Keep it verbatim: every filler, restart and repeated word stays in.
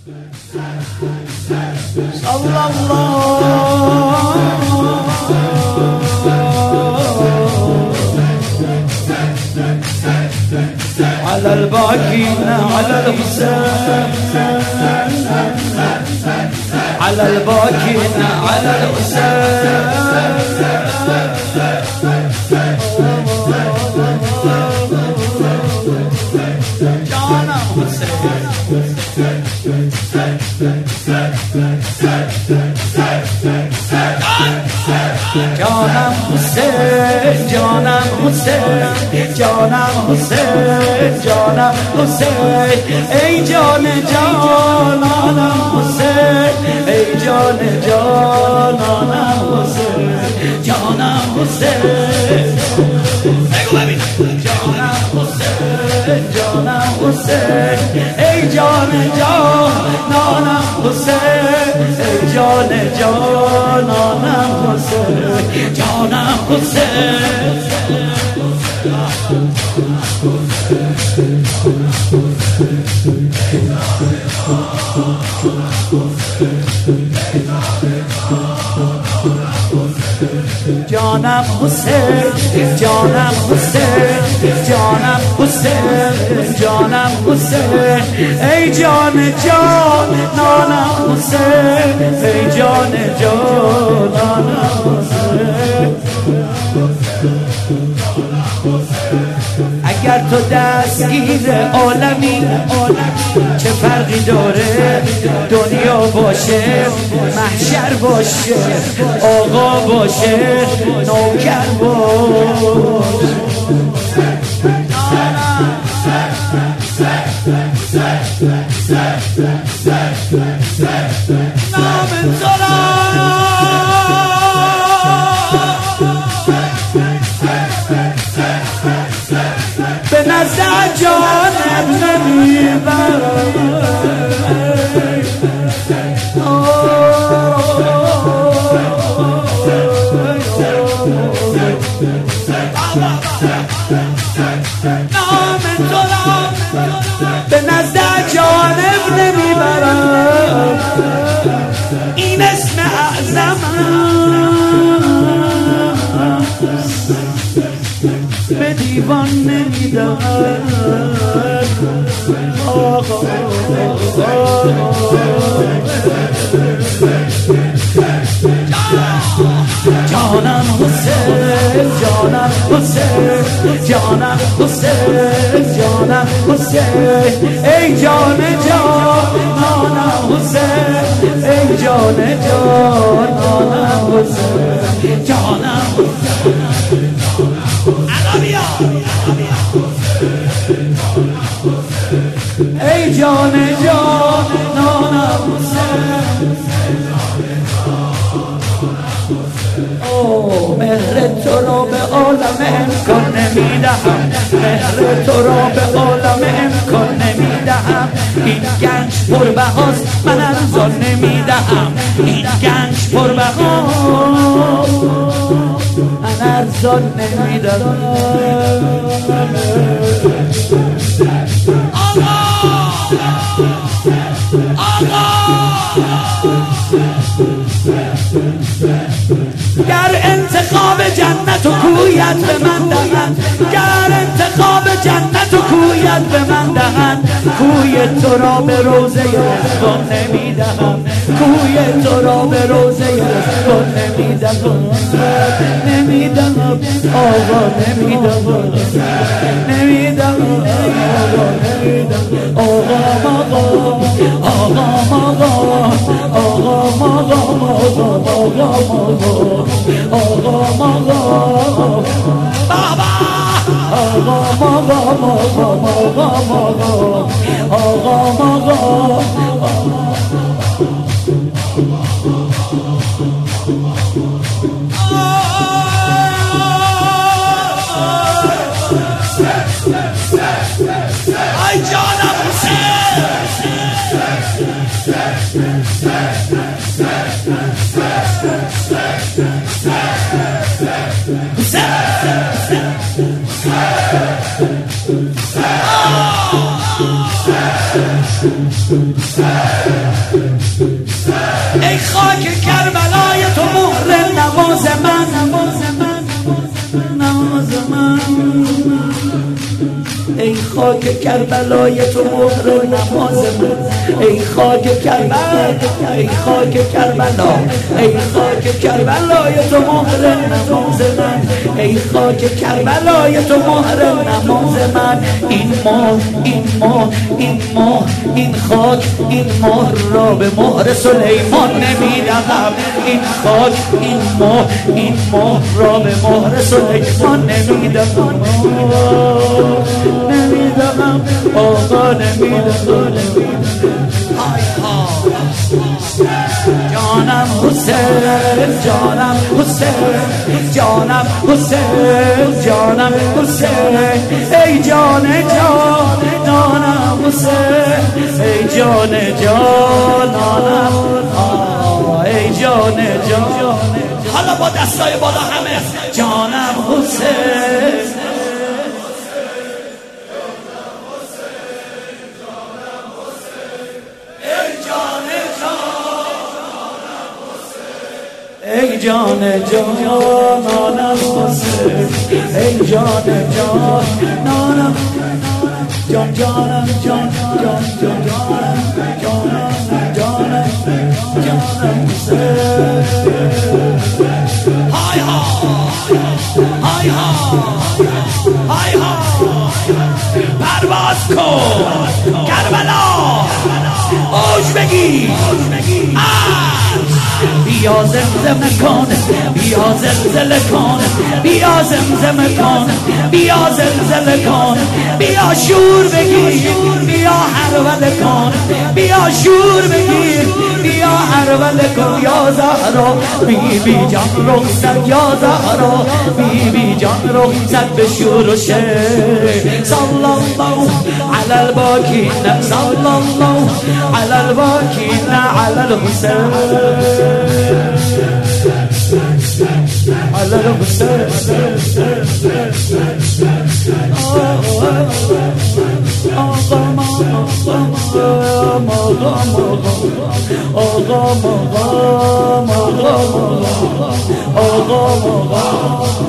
صلى الله على الباكين على الحسين على الباكين على الحسين جانم حسین جانم حسین جانم حسین جانم حسین ای جان جانانم حسین ای جان جانانم حسین جانم حسین بگو ببینم جانم حسین جانم حسین ای جان جانانم حسین ای جان جانانم حسین جانم حسین جانم حسین جانم حسین جانم حسین جانم حسین ای جان جانانم حسین ای جان جانانم حسین اگر تو دستگیر عالمی چه فرقی داره دنیا باشه محشر باشه آقا باشه نوکر باشه نام به نزد جانب نمیبرم نام تو را به نزد جانب نمیبرم این اسم اعظمم به دیوان نمیدم جانم حسین جانم حسین جانم حسین جانم حسین ای جان جانانم حسین ای جان جانانم حسین جانم حسین ای جان جانانم حسین او مهر تو را به عالم امکان نمیدهم مهر تو را به عالم امکان نمیدهم این گنج پربهاست من ارزان نمیدهم این گنج پربهاست من ارزان نمیدهم آقا گر انتخاب جنت و کویت به من دهند گر انتخاب جنت و کویت به من دهند کوی تو را به روزه رضوان نمیدهم کوی تو را به روزه رضوان نمیدهم نمیدهم آقا نمیدهم نمیدهم آقا نمیدهم آقا آقا آقا آقا آقا آقا آقا آقا بابا آقا آقا آقا ای جانم حسین ای خاک کربلای تو مهر نماز من، نماز من، نماز من. ای خاک کربلای تو مهر نماز من، ای خاک کربلا، ای خاک کربلا، ای خاک کربلای تو مهر نماز من، ای خاک کربلای تو مهر نماز من. این ماه، این ماه، این ماه، این خاک، این مهر را به مهر سلیمان نمیدهم. این خاک، این ماه، این ماه را به مهر سلیمان نمیدهم. نمیدهم آقا، نمیدهم. جانم حسین، جانم حسین، جانم حسین، جانم حسین. ای جان جانانم حسین، ای جان جانانم، ای جان جان. حالا با دستای بالا همه، جانم حسین. ای جان جانانم حسین، ای جان جانانم، جان جانم، جان جان جان جانم، جانم جانم جانم حسین. های ها های ها های ها پرواز کن کربلا، اوج بگی بیا زمزمه کن، بیا زلزله کن، بیا زمزمه کن، بیا زلزله کن، بیا شور بگیر، بیا هرول کن، بیا شور بگیر، بیا هرول کن. یا زهرا بی بی جان رخصت، یا زهرا بی بی جان رخصت به شور و شیر. صلی الله علی الباکین، صلی الله علی الباکین علی الحسین، علی الحسین. آقا مقام، مقام، آقا مقام، آقا مقام، آقا مقام.